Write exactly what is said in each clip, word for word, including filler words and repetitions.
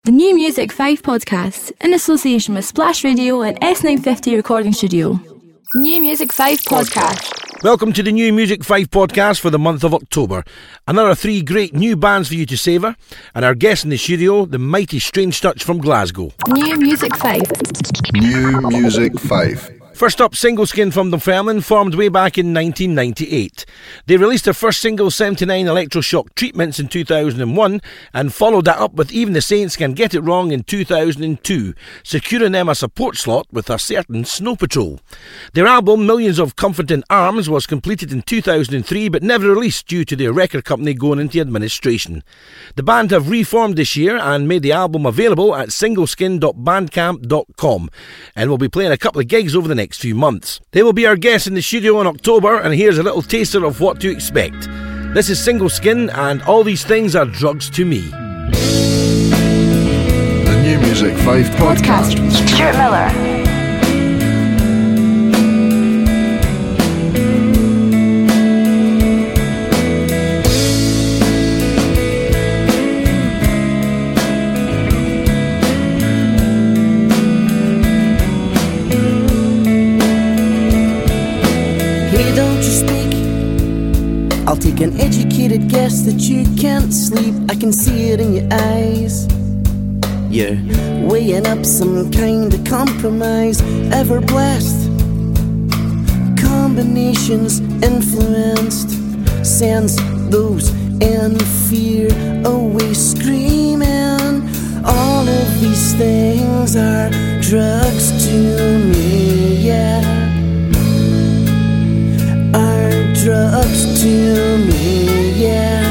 the New Music five podcast, in association with Splash Radio and S nine fifty Recording Studio. New Music five podcast. Welcome to the New Music five podcast for the month of October. Another three great new bands for you to savour, and our guest in the studio, the mighty Strange Touch from Glasgow. New Music five. New Music five. First up, Single Skin from Dunfermline, formed way back in nineteen ninety-eight. They released their first single, seventy-nine Electroshock Treatments, in two thousand one, and followed that up with Even the Saints Can Get It Wrong in two thousand two, securing them a support slot with a certain Snow Patrol. Their album, Millions of Comforting Arms, was completed in two thousand three, but never released due to their record company going into administration. The band have reformed this year and made the album available at singleskin dot bandcamp dot com, and will be playing a couple of gigs over the next few months. They will be our guests in the studio in October, and here's a little taster of what to expect. This is Single Skin, and All These Things Are Drugs to Me. The New Music five podcast. podcast. Stuart Miller. I'll take an educated guess that you can't sleep. I can see it in your eyes. You're weighing up some kind of compromise. Ever blessed combinations influenced. Sends those in fear away screaming. All of these things are drugs to me, yeah. Are drugs to me, yeah.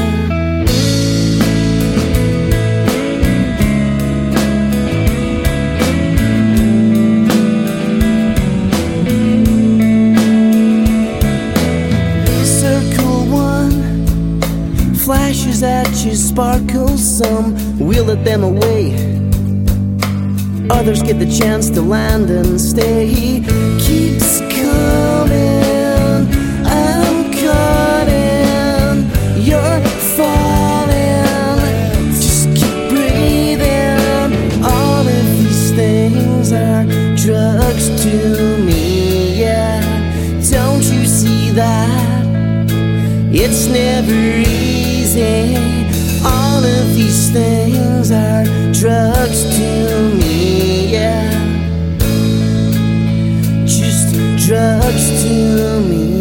Circle one, flashes at you, sparkles some, wheel at them away. Others get the chance to land and stay. Keeps coming. You're falling, just keep breathing. All of these things are drugs to me, yeah. Don't you see that? It's never easy. All of these things are drugs to me, yeah. Just drugs to me.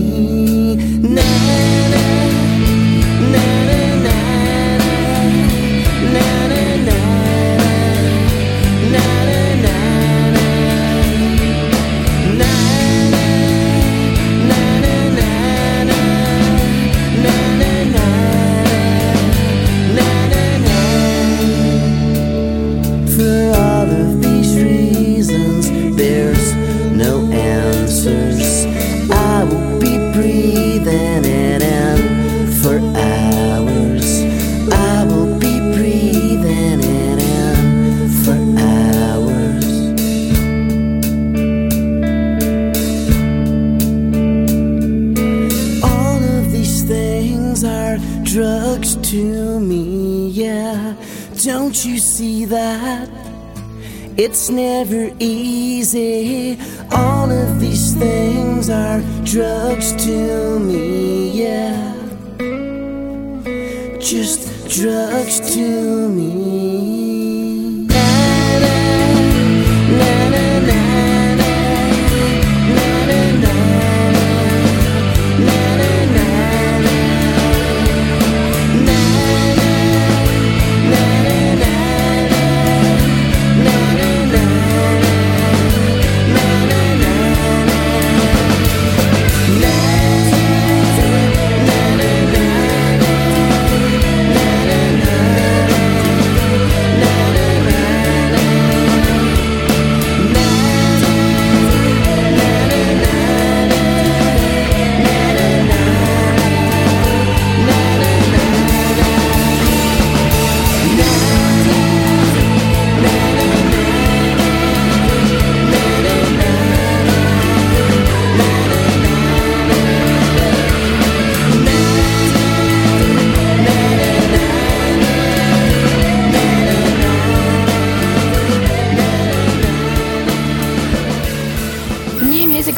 Don't you see that? It's never easy. All of these things are drugs to me, yeah. Just drugs to me. Na na na na na na na na na.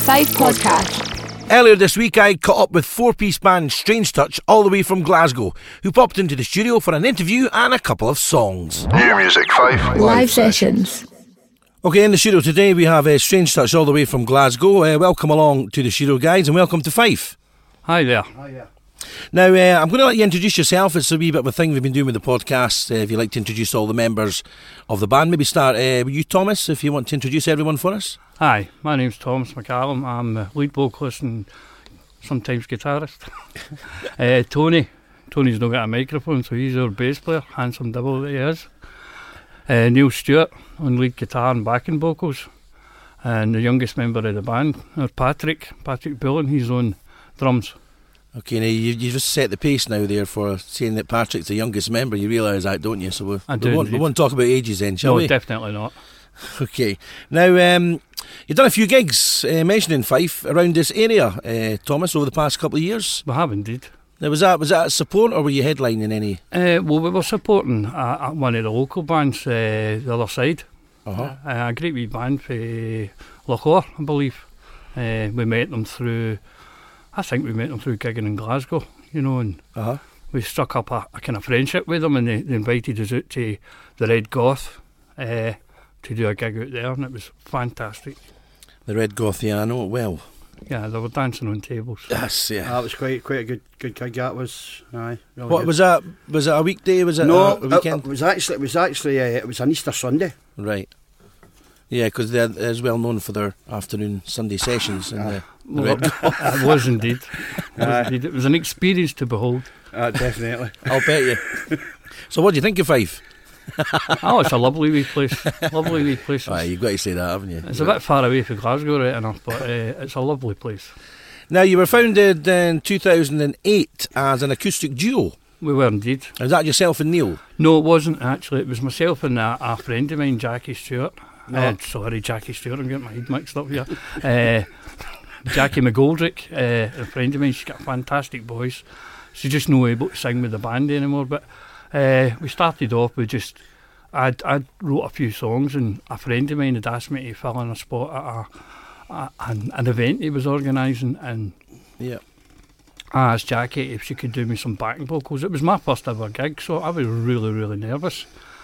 five Podcast. Earlier this week, I caught up with four-piece band Strange Touch, all the way from Glasgow, who popped into the studio for an interview and a couple of songs. New Music five Live, Live sessions. Okay, in the studio today we have uh, Strange Touch all the way from Glasgow. Uh, welcome along to the studio, guys, and welcome to Fife. Hi there. Hi there. Now, uh, I'm going to let you introduce yourself. It's a wee bit of a thing we've been doing with the podcast. Uh, if you'd like to introduce all the members of the band, maybe start uh, with you, Thomas, if you want to introduce everyone for us. Hi, my name's Thomas McCallum. I'm the lead vocalist and sometimes guitarist. uh, Tony. Tony's not got a microphone, so he's our bass player, handsome devil that he is. Uh, Neil Stewart on lead guitar and backing vocals. And the youngest member of the band, uh, Patrick, Patrick Bullen, he's on drums. Okay, now you, you just set the pace now there for saying that Patrick's the youngest member. You realise that, don't you? So we, I we, do won't, we won't talk about ages then, shall no, we? No, definitely not. Okay. Now, um, you've done a few gigs uh, mentioning Fife around this area, uh, Thomas, over the past couple of years. We have indeed. Now, was that was that a support or were you headlining any? Uh, well, we were supporting uh, one of the local bands, uh, the other side. Uh-huh. Uh, a great wee band for Lochor, I believe. Uh, we met them through, I think we met them through gigging in Glasgow, you know, and uh-huh. we struck up a, a kind of friendship with them, and they, they invited us out to the Red Goth uh, to do a gig out there, and it was fantastic. The Red Goth, yeah, I know it well. Yeah, they were dancing on tables. Yes, yeah. That was quite quite a good good gig. That was, aye. Really what good. was that? Was it a weekday? Was it no, a, a weekend? It, it was actually it was actually uh, it was an Easter Sunday. Right. Yeah, because they're as well known for their afternoon Sunday sessions. In the, the Well, Red Goth. it was indeed. It was, indeed. It was an experience to behold. Uh, definitely. I'll bet you. So, what do you think of Fife? Oh, it's a lovely wee place. Lovely wee place. Aye, you've got to say that, haven't you? It's a bit far away from Glasgow, right enough, but uh, it's a lovely place. Now, you were founded in two thousand eight as an acoustic duo. We were indeed. Was that yourself and Neil? No, it wasn't actually. It was myself and a, a friend of mine, Jackie Stewart. No. Uh, sorry, Jackie Stewart, I'm getting my head mixed up here. uh, Jackie McGoldrick, uh, a friend of mine, she's got a fantastic voice. She's just not able to sing with the band anymore, but uh, we started off with just, I'd, I'd wrote a few songs, and a friend of mine had asked me to fill in a spot at a, a, an, an event he was organising, and yeah. I asked Jackie if she could do me some backing vocals. It was my first ever gig, so I was really, really nervous.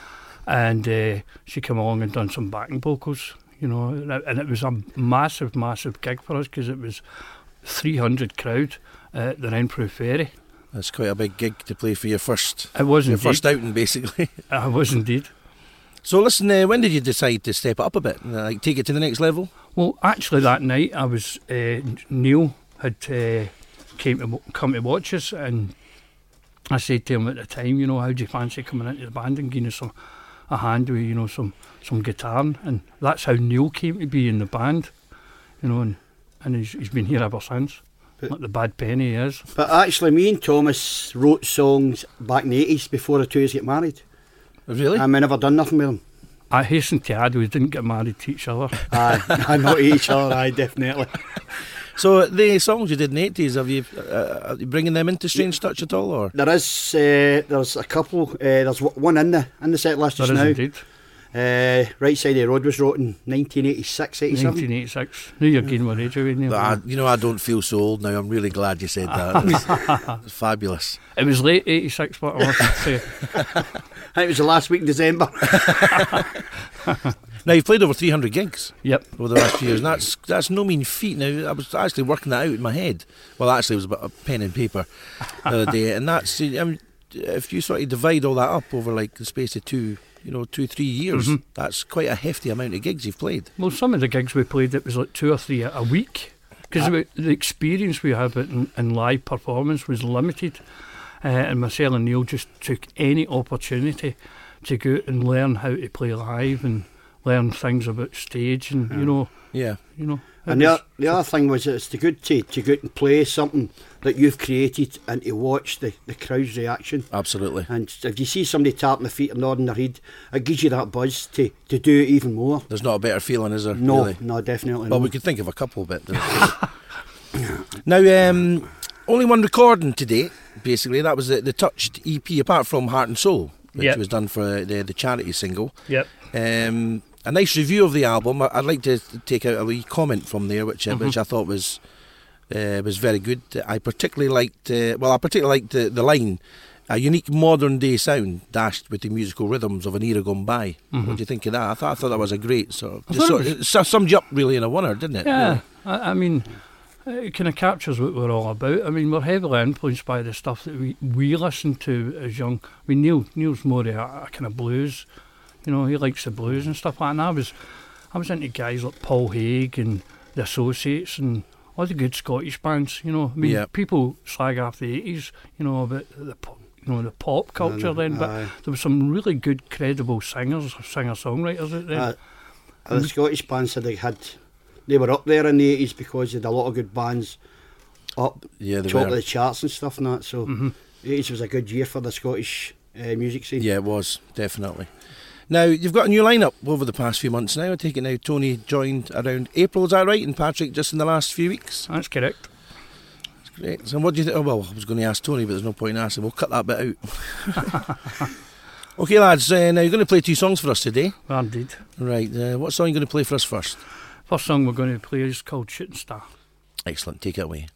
And uh, she came along and done some backing vocals, you know, and it, and it was a massive, massive gig for us because it was three hundred crowd at the Renfrew Ferry. That's quite a big gig to play for your first. It was your indeed. first outing, basically. I was indeed. So listen, uh, when did you decide to step it up a bit, and, uh, like take it to the next level? Well, actually, that night I was uh, Neil had uh, came to come to watch us, and I said to him at the time, you know, how do you fancy coming into the band and giving us some a hand with, you know, some some guitar, and that's how Neil came to be in the band, you know, and, and he's, he's been here ever since. But, like the bad penny he is. But actually, me and Thomas wrote songs back in the eighties before the two of us get married. Really? And we never done nothing with them. I hasten to add, we didn't get married to each other. Aye, not each other, aye, definitely. So the songs you did in the eighties, have you, uh, are you bringing them into Strange Touch at all, or? There is, uh, there's a couple, uh, there's one in the in the set list just There is now. indeed. Uh, Right Side of the Road was wrote in nineteen eighty-six, eighty-seven. nineteen eighty-six. Knew you're getting my age away. I, you know, I don't feel so old now. I'm really glad you said that. It's, it's fabulous. It was late eighty-six, but I must say. I think it was the last week in December. Now, you've played over three hundred gigs Yep. over the last few years, and that's, that's no mean feat. Now, I was actually working that out in my head. Well, actually, it was about a pen and paper the other day, and that's, I mean, if you sort of divide all that up over like the space of two, you know, two, three years, Mhm. that's quite a hefty amount of gigs you've played. Well, some of the gigs we played, it was like two or three a, a week, because Ah. the experience we had in, in live performance was limited, uh, and myself and Neil just took any opportunity to go out and learn how to play live and learn things about stage, and you know, Yeah. you know. it And the, was- o- the other thing was it's the good to, to go out and play something that you've created and to watch the, the crowd's reaction. Absolutely. And if you see somebody tapping their feet or nodding their head, it gives you that buzz to, to do it even more. There's not a better feeling, is there? No, Really? no, definitely Well, not. we could think of a couple, but now um, only one recording to date. Basically, that was the, the Touched E P, apart from Heart and Soul, which Yep. was done for the the charity single. Yep. Um, a nice review of the album. I, I'd like to take out a wee comment from there, which uh, Mhm. which I thought was uh, was very good. I particularly liked, uh, well, I particularly liked the, the line, "A unique modern day sound dashed with the musical rhythms of an era gone by." Mhm. What do you think of that? I thought I thought that was a great sort of, I just thought sort it of it su- summed you up really in a wonder, didn't it? Yeah, Really? I, I mean, it kind of captures what we're all about. I mean, we're heavily influenced by the stuff that we, we listened to as young. I mean, Neil Neil's more a, a kind of blues, you know, he likes the blues and stuff like that. And I was, I was into guys like Paul Haig and the Associates and all the good Scottish bands, you know. I mean, Yeah. people slag off the eighties, you know, about the po- you know the pop culture And, then, but aye. there were some really good, credible singers, singer-songwriters out there. Uh, and the Scottish bands that they had, they were up there in the eighties because they had a lot of good bands up Yeah, they top were. of the charts and stuff and that. So Mhm. the eighties was a good year for the Scottish uh, music scene. Yeah, it was, definitely. Now, you've got a new lineup over the past few months now. I take it now Tony joined around April, is that right? And Patrick just in the last few weeks? That's correct. That's great. So what do you think? Oh, well, I was going to ask Tony, but there's no point in asking. We'll cut that bit out. Okay, lads, uh, now you're going to play two songs for us today. Well, indeed. Right, uh, what song are you going to play for us first? First song we're going to play is called Shooting Star. Excellent, take it away.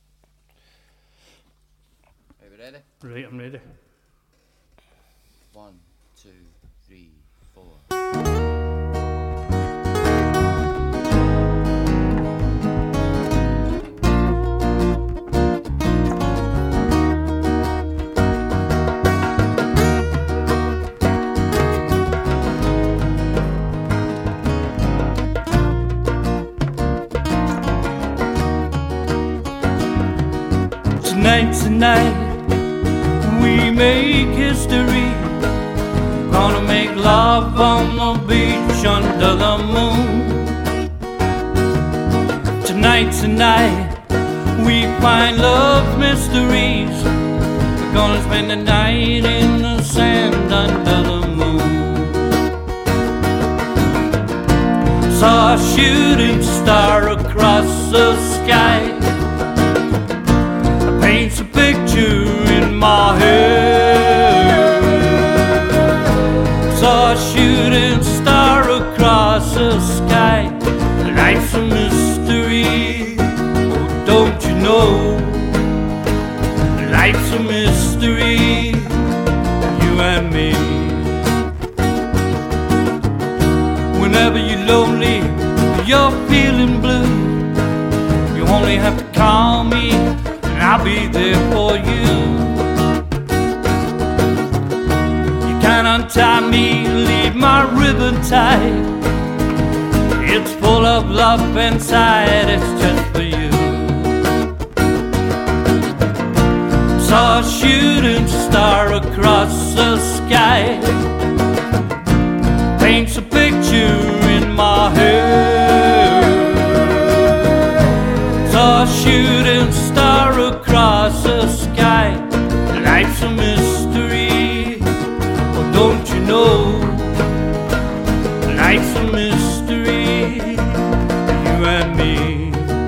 Are we ready? Right, I'm ready. One, two, three, four. Tonight, tonight, we make history. Gonna make love on the beach under the moon. Tonight, tonight, we find love mysteries. We're gonna spend the night in the sand under the moon. Saw a shooting star across the sky. Paints a picture in my head. Saw a shooting star across the sky. Life's a mystery, oh, don't you know? Life's a mystery, you and me. Whenever you're lonely, you're feeling blue, you only have to call me and I'll be there for you. You can't untie me, leave my ribbon tight. It's full of love inside, it's just for you. Saw a shooting star across the sky. Paints a picture in my head. Saw a shooting star across the sky. Life's a mystery, oh, don't you know? Life's a mystery, you and me.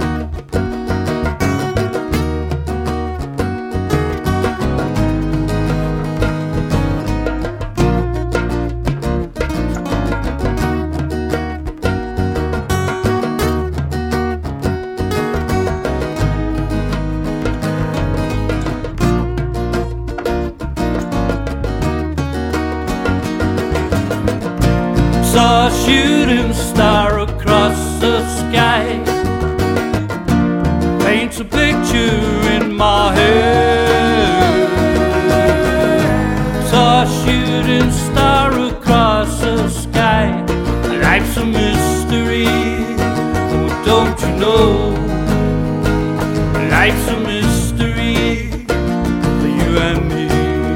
Saw a shooting star across the sky. Paints a picture in my head. Saw a shooting star across the sky. Life's a mystery, oh, don't you know? Life's a mystery for you and me.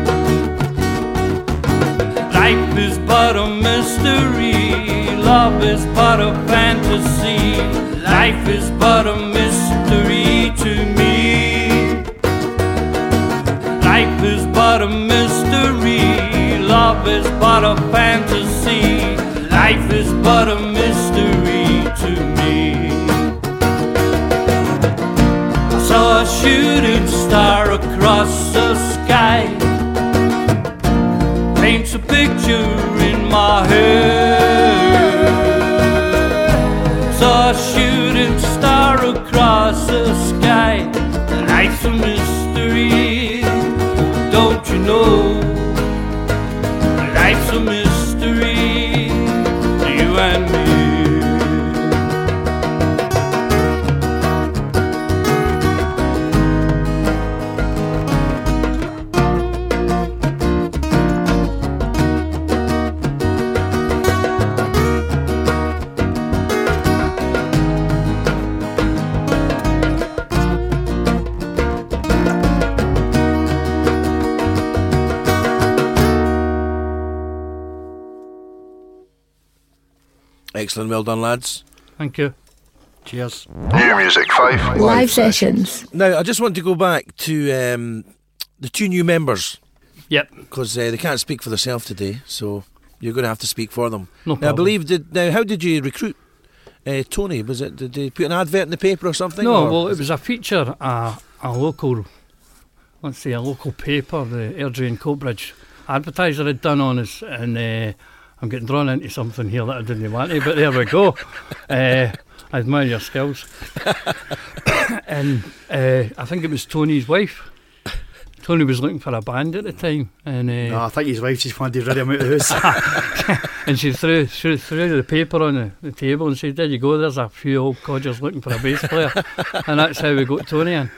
Life is but a mystery, love is but a fantasy. Life is but a mystery to me. Life is but a mystery, love is but a fantasy. Life is but a mystery to me. I saw a shooting star across the sky. Paints a picture in my head. Excellent, well done, lads. Thank you. Cheers. New Music five Live sessions. Now, I just want to go back to um, the two new members, Yep. because uh, they can't speak for themselves today, so you're going to have to speak for them. No Now, I problem. believe, did, now, how did you recruit uh, Tony? Was it, did they put an advert in the paper or something? No, or well, it was a feature, a, a local, let's say, a local paper, the Airdrie and Coatbridge advertiser had done on us, and uh, I'm getting drawn into something here that I didn't want to, but there we go. uh, I admire your skills. And uh, I think it was Tony's wife. Tony was looking for a band at the time, and uh, No, I think his wife just wanted to rid him out of the house. and she threw, threw, threw the paper on the, the table and said, there you go, there's a few old codgers looking for a bass player. And that's how we got Tony in.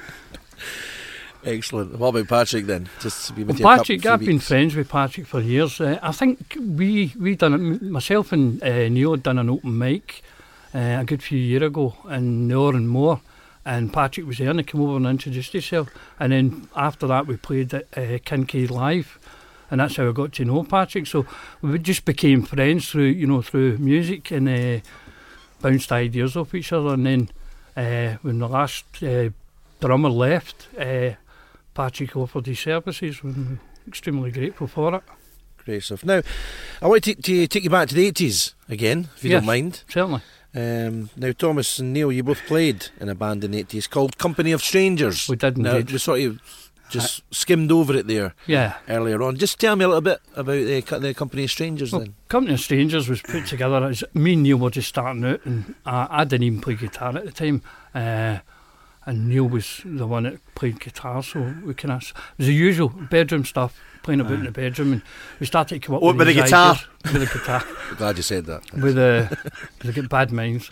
Excellent. What about Patrick then? Just to be with Well, you a Patrick, couple, I've few been weeks. friends with Patrick for years. Uh, I think we we done it, m- myself and uh, Neil had done an open mic uh, a good few years ago in the Or and More, and Patrick was there and he came over and introduced himself. And then after that, we played at uh, Kincaid Live, and that's how I got to know Patrick. So we just became friends through you know through music and uh, bounced ideas off each other. And then uh, when the last uh, drummer left, Uh, Patrick offered his services, and we're extremely grateful for it. Great stuff. Now, I want to, to take you back to the eighties again, if you Yes. don't mind. Certainly. Um, now, Thomas and Neil, you both played in a band in the eighties called Company of Strangers. We did Now, indeed. we sort of just skimmed over it there Yeah. earlier on. Just tell me a little bit about the, co- the Company of Strangers Well, then. Company of Strangers was put together as me and Neil were just starting out, and I, I didn't even play guitar at the time. Uh, and Neil was the one that played guitar, so we kind of it was the usual bedroom stuff, playing about in the bedroom, and we started to come up What, with, with the these guitar? ideas, with the guitar, Glad you said that. with the we get bad minds,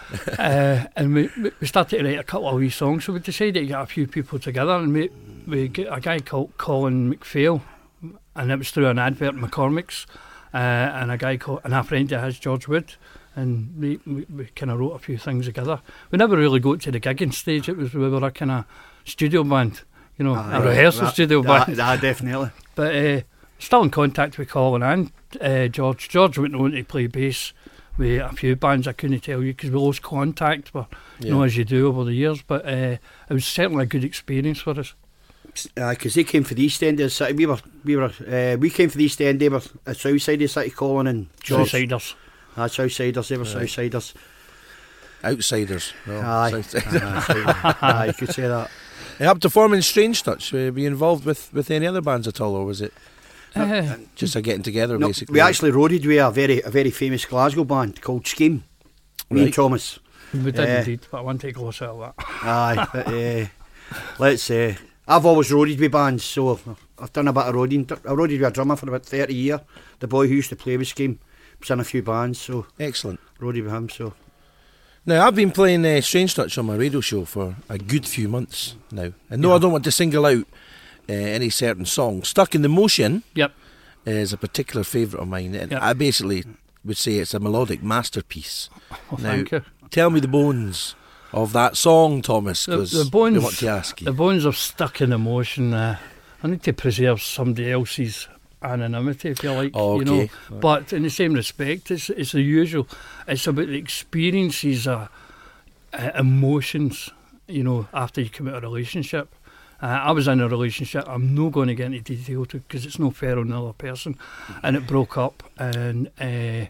uh, and we we we started to write a couple of wee songs. So we decided to get a few people together, and we we get a guy called Colin McPhail, and it was through an advert in McCormick's, uh, and a guy called and a friend that has George Wood. And we, we, we kind of wrote a few things together. We never really got to the gigging stage. It was we were a kind of studio band, you know, Aye, a rehearsal that- studio that- band. that definitely. But uh, still in contact with Colin and uh, George. George went on to play bass with a few bands. I couldn't tell you because we lost contact, but you know, Yeah. as you do over the years. But uh, it was certainly a good experience for us. Because they came for the East End of the city. We were, we were, uh, we came for the East End. They were at south side of the city. Colin and George. Southsiders. That's Southsiders. They were Right. Southsiders. Outsiders. No, Aye. Southsiders. Aye, aye, you could say that. Up to forming Strange Touch. Were you involved with, with any other bands at all, or was it Uh, just a getting together, No, basically? we actually roaded with a very, a very famous Glasgow band called Scheme. Me Right. and Thomas. we did Uh, indeed, but I want to take a gloss out of that. Aye, but uh, let's say uh, I've always roaded with bands, so I've done a bit of roading. I roaded with a drummer for about thirty years. The boy who used to play with Scheme was in a few bands, so Excellent. roaded with him. So Now, I've been playing uh, Strange Touch on my radio show for a good few months now. And no, I don't want to single out uh, any certain song. Stuck in the Motion Yep. is a particular favourite of mine. And Yep. I basically would say it's a melodic masterpiece. Well, Now, thank you. Tell me the bones of that song, Thomas, The, because the I bones, want to ask the you. bones are stuck in emotion. Uh, I need to preserve somebody else's anonymity, if you like. Oh, You know, okay. but in the same respect, it's it's the usual. It's about the experiences, uh, uh, emotions. You know, after you come out of a relationship. Uh, I was in a relationship. I'm not going to get into detail because it's no fair on the other person, and it broke up. And uh,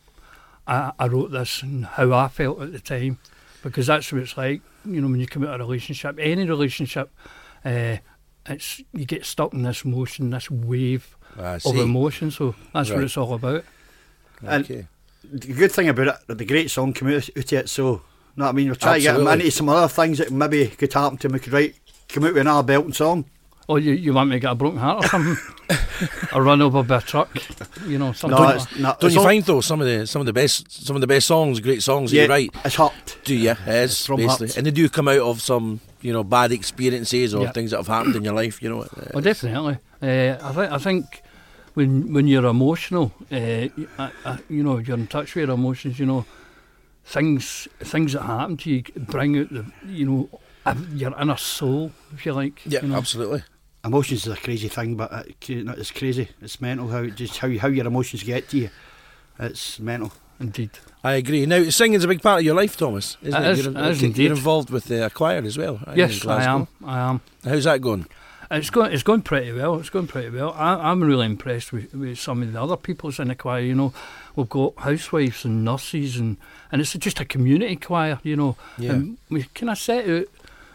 I, I wrote this and how I felt at the time, because that's what it's like. You know, when you come out of a relationship, any relationship, uh, it's you get stuck in this motion, this wave I of see. emotion. So that's Right. what it's all about. and Okay. the good thing about it, the great song came out, out of it. So, you know what I mean? We're trying to get him Absolutely. into some other things that maybe could happen to him. We could write, come out with another belting song. Oh, you, you want me to get a broken heart or something? Or run over by a truck? You know, something No, like it's that. not. Don't it's you all- find though some of the some of the best some of the best songs, great songs that Yeah, you write? it's hot. Do you? Yes, It's from basically, heart. and they do come out of some you know bad experiences or Yeah. things that have happened in your life. You know. uh, Well, definitely. Uh, I think I think when when you're emotional, uh, you, I, I, you know, you're in touch with your emotions. You know, things things that happen to you bring out the you know of your inner soul, if you like. Yeah, you know. absolutely. Emotions is a crazy thing, but it, it's crazy. It's mental how it just how how your emotions get to you. It's mental. indeed. I agree. Now, singing's a big part of your life, Thomas, isn't It it? is, You're, it is you're indeed. involved with the choir as well. aren't you, in Yes, I am. Glasgow? I am. How's that going? It's going. It's going pretty well. It's going pretty well. I, I'm really impressed with, with some of the other people's in the choir. You know, we've got housewives and nurses, and, and it's just a community choir. You know, Yeah. and we kind of set out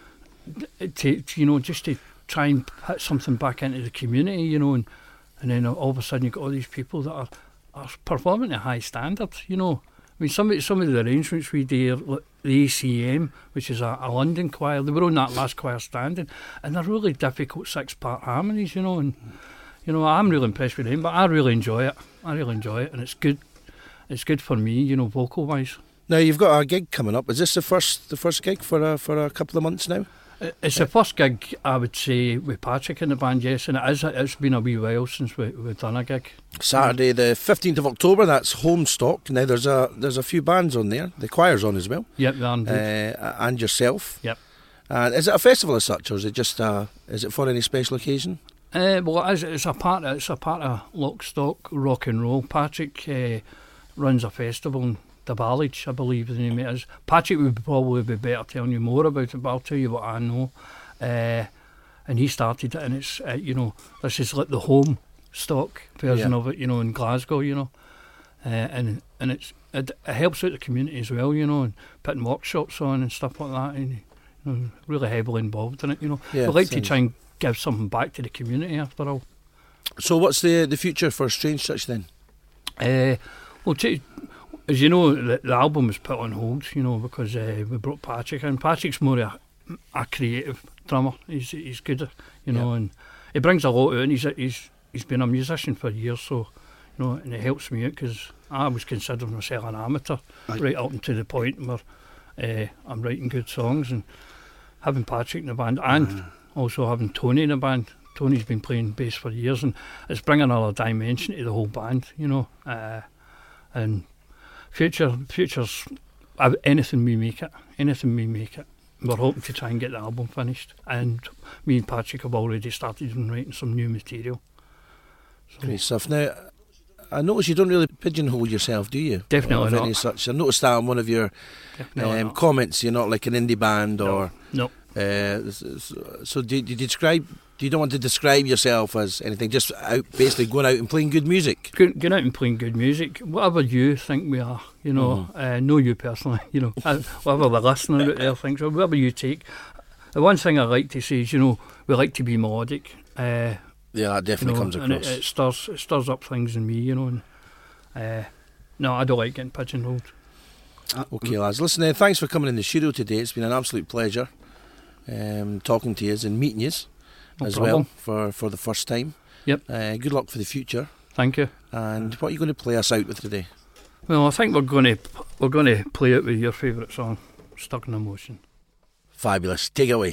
to, to you know just to try and put something back into the community. You know, and and then all of a sudden you have got all these people that are are performing at high standards. You know, I mean some of some of the arrangements we do, like the A C M, which is a, a London choir, they were on that last choir standing, and they're really difficult six-part harmonies, you know, and you know I'm really impressed with them, but I really enjoy it. I really enjoy it, and it's good. It's good for me, you know, vocal-wise. Now, you've got a gig coming up. Is this the first the first gig for a, for a couple of months now? It- It's the first gig, I would say, with Patrick in the band, yes, and it is, it's been a wee while since we, we've done a gig. Saturday, the fifteenth of October. That's Homestock. Now, there's a there's a few bands on there. The choir's on as well, Yep, they're indeed. uh, and yourself. Yep. And is it a festival as such, or is it just uh, is it for any special occasion? Uh, well, it is, it's a part. Of, it's a part of Lock, Stock, Rock and Roll. Patrick uh, runs a festival in the Village, I believe the name it is. Patrick would probably be better telling you more about it, but I'll tell you what I know. Uh, and he started it, and it's uh, you know this is like the home stock version Yeah. of it, you know, in Glasgow, you know, uh, and and it's it, it helps out the community as well, you know, and putting workshops on and stuff like that, and you know, really heavily involved in it, you know. Yeah, we like to sounds- try and give something back to the community after all. So, what's the the future for Strange Touch then? Uh, well, t- as you know, the, the album was put on hold, you know, because uh, we brought Patrick in. Patrick's more a, a creative drummer. He's he's good, you know, Yeah. and he brings a lot out. And he's he's he's been a musician for years, so you know, and it helps me out because I was considering myself an amateur Aye. right up to the point where uh, I'm writing good songs, and having Patrick in the band and also having Tony in the band. Tony's been playing bass for years, and it's bringing another dimension to the whole band, you know. Uh, and future, futures, uh, anything we make it, anything we make it. We're hoping to try and get the album finished, and me and Patrick have already started on writing some new material. So Great stuff. Now, I notice you don't really pigeonhole yourself, do you? Definitely Of any not. such. I noticed that on one of your definitely um, not. comments. You're not like an indie band, or No, uh, so, so do, do you describe? Do you don't want to describe yourself as anything? Just out, basically going out and playing good music. Go- going out and playing good music, whatever you think we are, you know, uh, know you personally, you know, uh, whatever the listener out there thinks, or whatever you take. The one thing I like to say is, you know, we like to be melodic. Uh, Yeah, that you definitely know, comes and across. it, it stirs it stirs up things in me, you know. And uh, no, I don't like getting pigeonholed. Okay, lads. Listen, uh, thanks for coming in the studio today. It's been an absolute pleasure um, talking to you and meeting you No as problem. well for, for the first time. Yep. Uh, good luck for the future. Thank you. And what are you going to play us out with today? Well, I think we're going to we're going to play it with your favourite song, "Stuck in Emotion." Fabulous. Take it away.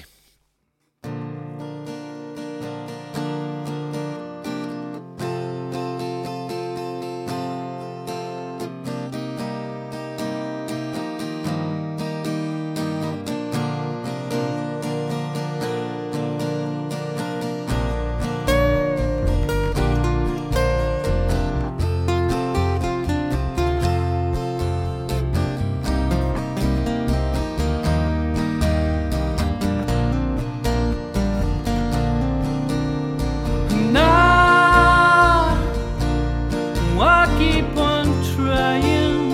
Now I keep on trying,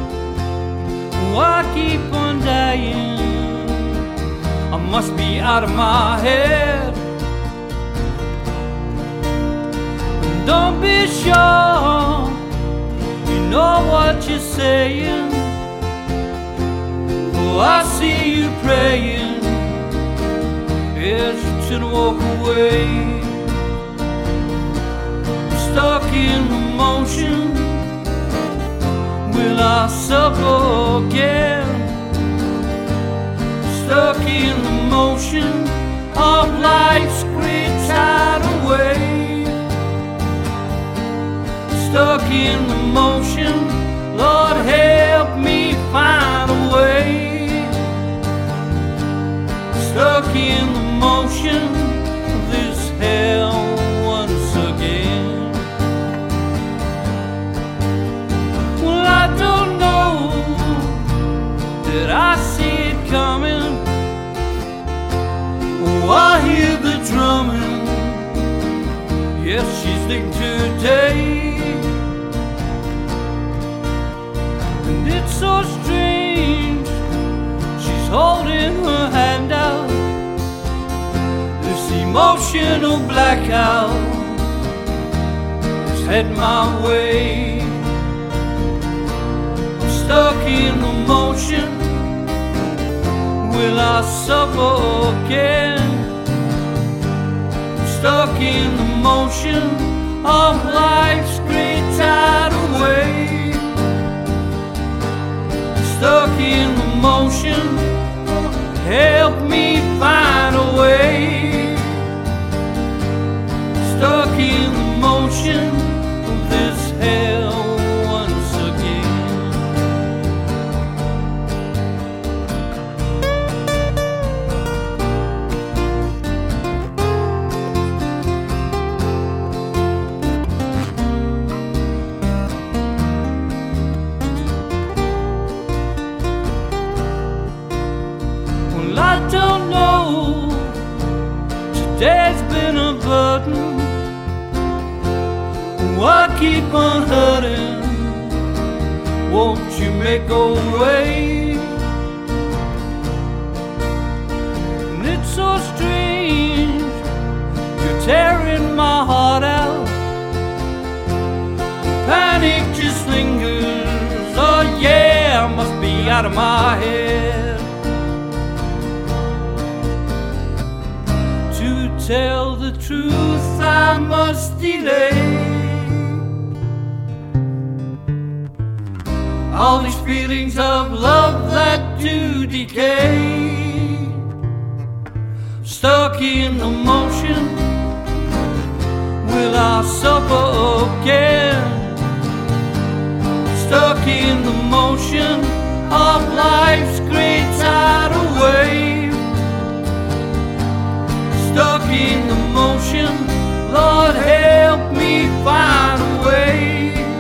I keep on dying. I must be out of my head. Don't be sure you know what you're saying. Oh, I see you praying as you should walk away. Stuck in emotion, will I suffer again? Stuck in the motion of life's great tidal wave. Stuck in the motion, Lord help me find a way. Stuck in the motion of this hell once again. Well, I don't Yes, she's thinking today, and it's so strange. She's holding her hand out. This emotional blackout has head my way. I'm stuck in emotion. Will I suffer again? I'm stuck in the motion of life's great tidal wave. Stuck in the motion, help me find a way. Stuck in the motion of this hell once again. Well, I don't know, today's been a burden. I keep on hurting. Won't you make a way? And it's so strange, you're tearing my heart out. Panic just lingers. Oh yeah, I must be out of my head. To tell the truth, I must delay. All these feelings of love that do decay. Stuck in the motion, will I suffer again? Stuck in the motion of life's great tidal wave. Stuck in the motion, Lord help me find a way.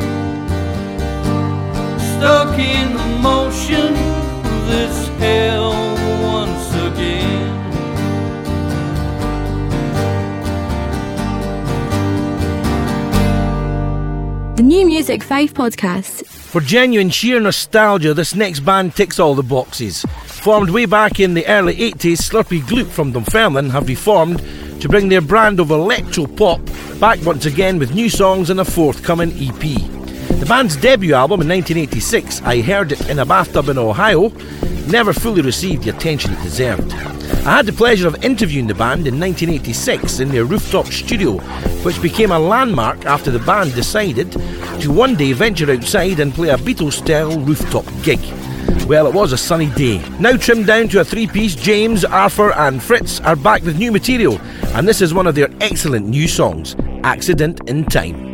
Stuck in the motion of this hell once again. The New Music five podcast. For genuine sheer nostalgia, this next band ticks all the boxes. Formed way back in the early eighties, Slurpy Gloop from Dunfermline have reformed to bring their brand of electro pop back once again with new songs and a forthcoming E P. The band's debut album in nineteen eighty-six, I Heard It in a Bathtub in Ohio, never fully received the attention it deserved. I had the pleasure of interviewing the band in nineteen eighty-six in their rooftop studio, which became a landmark after the band decided to one day venture outside and play a Beatles-style rooftop gig. Well, it was a sunny day. Now trimmed down to a three-piece, James, Arthur and Fritz are back with new material, and this is one of their excellent new songs, Accident in Time.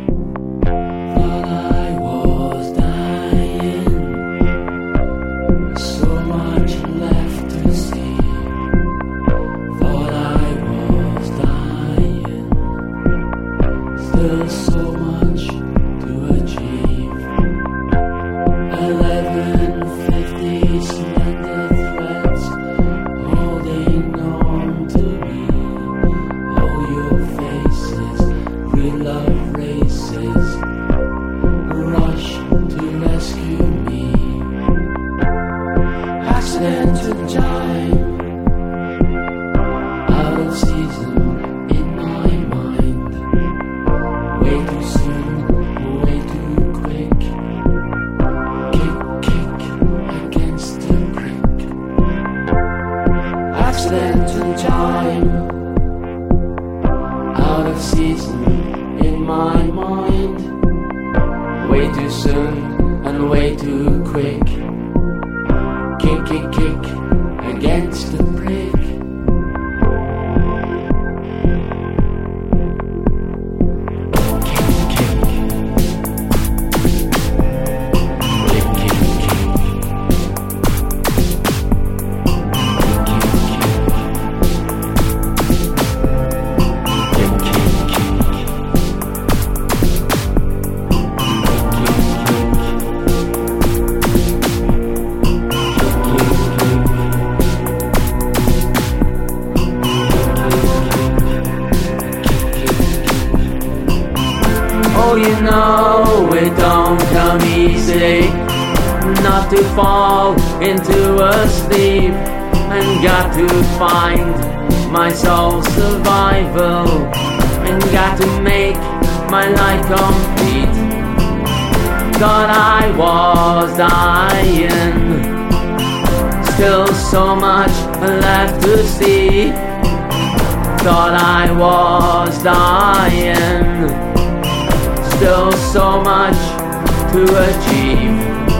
way, not to fall into a sleep, and got to find my soul's survival, and got to make my life complete. Thought I was dying, still so much left to see. Thought I was dying, still so much to achieve.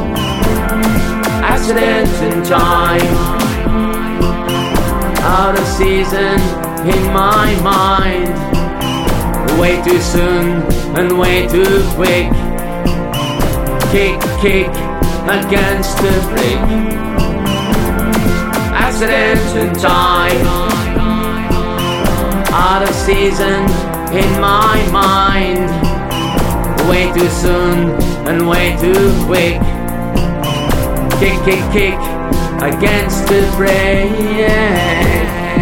Accidents in time, out of season in my mind. Way too soon and way too quick. Kick, kick against the brick. Accidents in time, out of season in my mind. Way too soon and way too quick. Kick, kick, kick against the brick.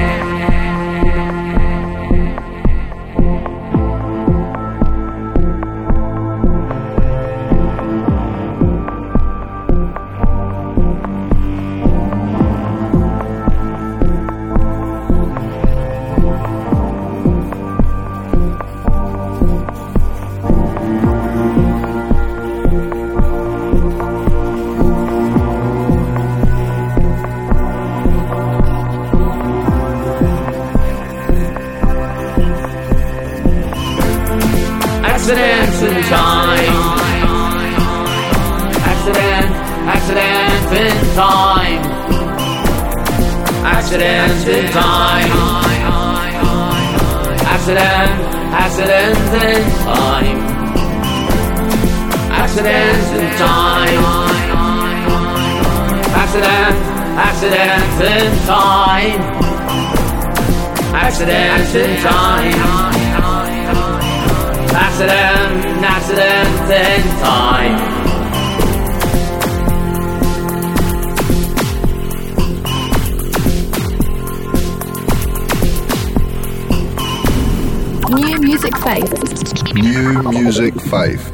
Accidents in time, accident, accident in time, accidents in time, accident, accident in time, accidents in time, accident, accident in time, accidents in time. Accident, accident in time. New Music five. New Music five.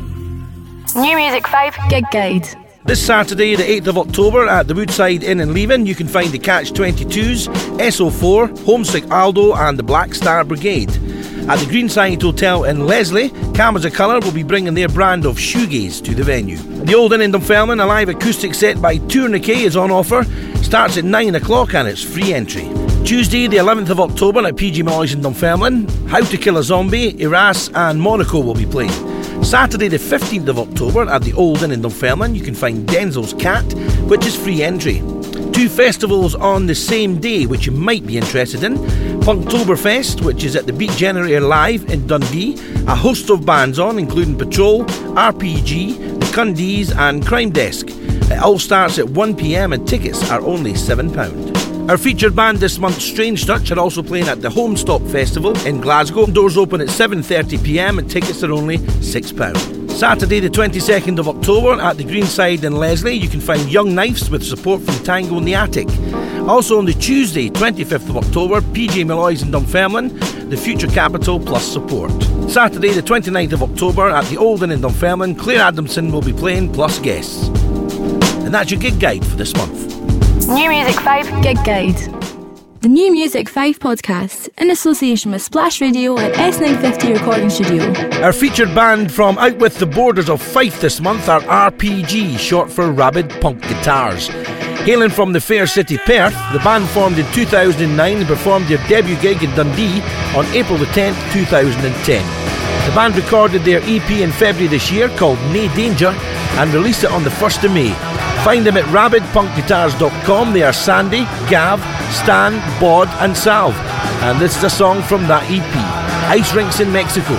New Music five Gig Guide. This Saturday, the eighth of October, at the Woodside Inn in Leven, you can find the Catch twenty-twos, S O four, Homesick Aldo and the Black Star Brigade. At the Greenside Hotel in Leslie, Cameras of Colour will be bringing their brand of shoegaze to the venue. The Old Inn in Dunfermline, a live acoustic set by Tourniquet is on offer. Starts at nine o'clock and it's free entry. Tuesday, the eleventh of October, at P G Molloy's in Dunfermline, How to Kill a Zombie, Iras and Monaco will be playing. Saturday, the fifteenth of October, at the Old Inn in Dunfermline, you can find Denzel's Cat, which is free entry. Two festivals on the same day which you might be interested in. Punktoberfest, which is at the Beat Generator Live in Dundee. A host of bands on, including Patrol, R P G, The Cundies and Crime Desk. It all starts at one p m and tickets are only seven pounds. Our featured band this month, Strange Touch, are also playing at the Homestop Festival in Glasgow. Doors open at seven thirty p m and tickets are only six pounds. Saturday the twenty-second of October at the Greenside in Leslie, you can find Young Knives with support from Tango in the Attic. Also on the Tuesday, twenty-fifth of October, P J Molloy's in Dunfermline, the Future Capital plus support. Saturday the twenty-ninth of October at the Old Inn in Dunfermline, Claire Adamson will be playing plus guests. And that's your gig guide for this month. New Music five Gig Guide. The New Music five podcast, in association with Splash Radio and S nine fifty Recording Studio. Our featured band from out with the borders of Fife this month are R P G, short for Rabid Punk Guitars. Hailing from the fair city Perth, the band formed in two thousand nine and performed their debut gig in Dundee on April the tenth, two thousand ten. The band recorded their E P in February this year called Nae Danger and released it on the first of May. Find them at rabid punk guitars dot com. They are Sandy, Gav, Stan, Bod and Salve. And this is a song from that E P, Ice Rinks in Mexico.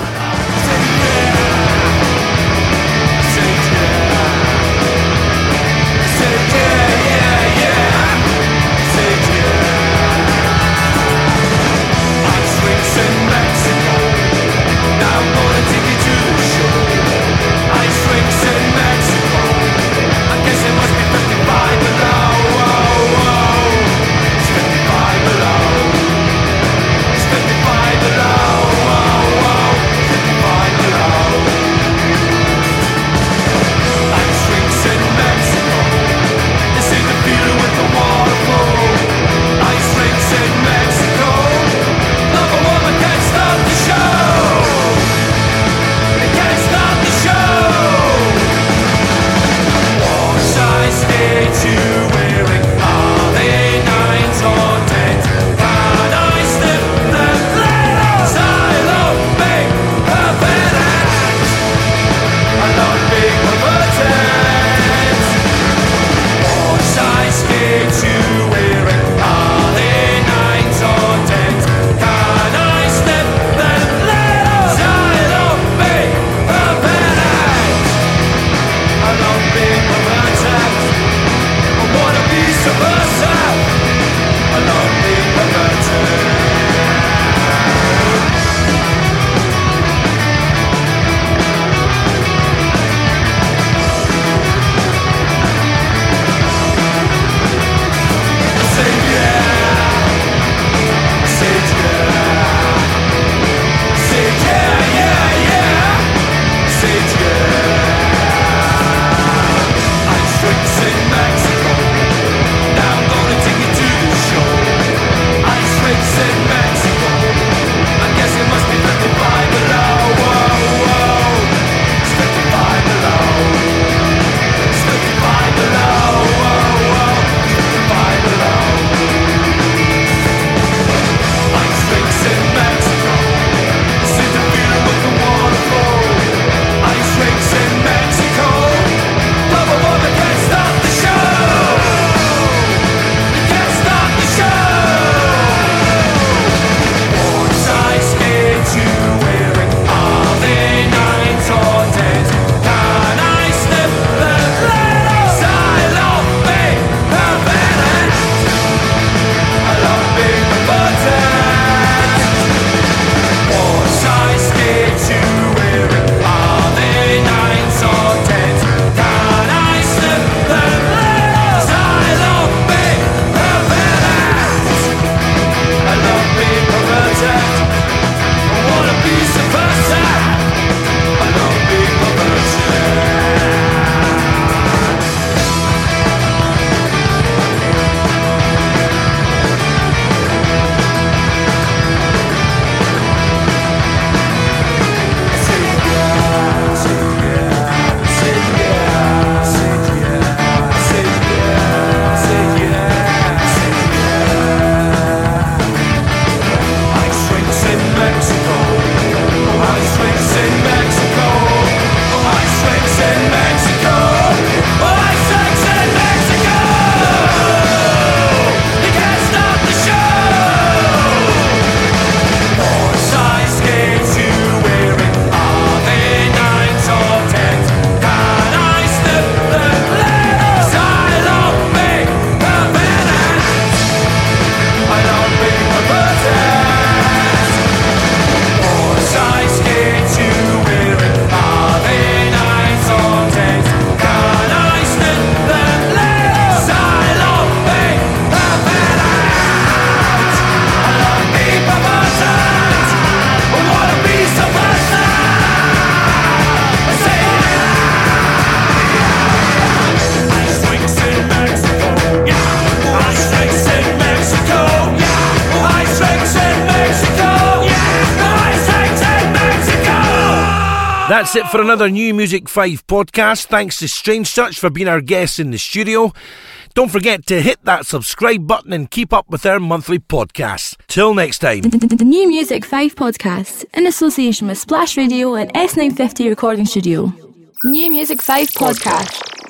That's it for another New Music five podcast. Thanks to Strange Touch for being our guest in the studio. Don't forget to hit that subscribe button and keep up with our monthly podcasts. Till next time. The, the, the New Music five podcast in association with Splash Radio and S nine fifty Recording Studio. New Music five podcast.